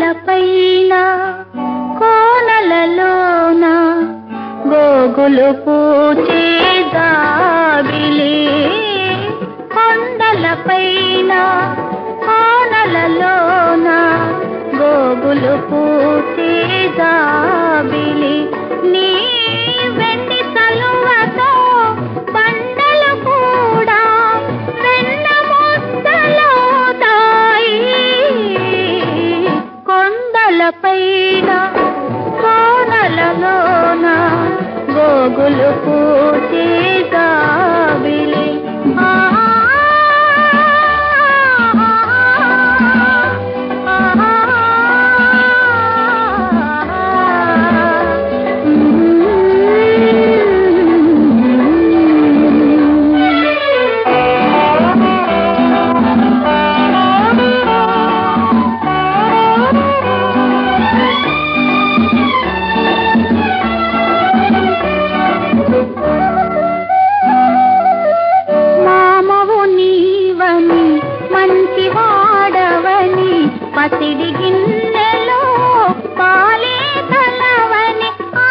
కొండలపైన కోనలలోన గోగులు పూచే గాబిలి కొండలపైన కోనలలోన గోగులు పూచే గాబిలి నీ వెండి తలువతో బండలు కూడా వెన్న ముద్దలవుతాయి కొండలపైన కోనలలోన గోగులు పూచే గాబిలి పసిడి గిన్నెలో పాలే కలవని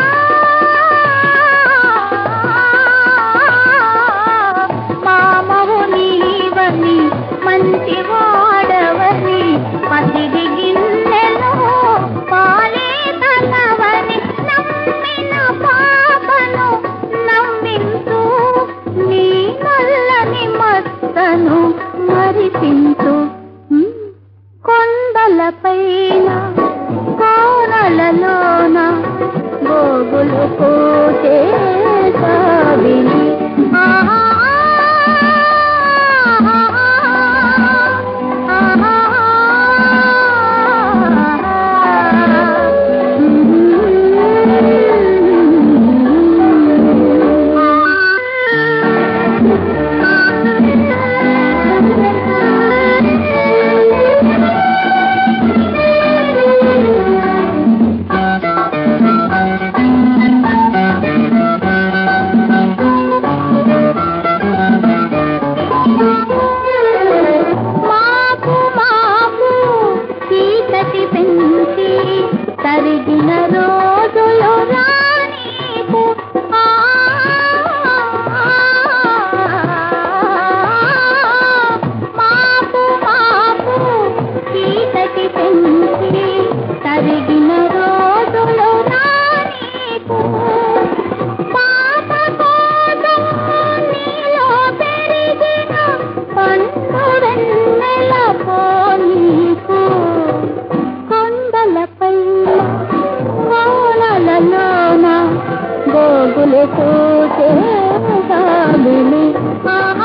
మామవు నీవని మంచి వాడవని పసిడి గిన్నెలో పాలే కలవని నమ్మిన పాపను నమ్మించు నీ నల్లని మత్తను మరిపించు కొండలపైన కోనలలోన గోగులు పూచే గాబిలి తరిగిన రోజులు రానీకు మాపు మాపు చీకటి పెంచి తరిగిన రోజులు రానీకు పాప కోసం నీలో పెరిగిన పండు వెన్నెల పోనీకు కోనలలోన గోగులు పూచే గాబిలి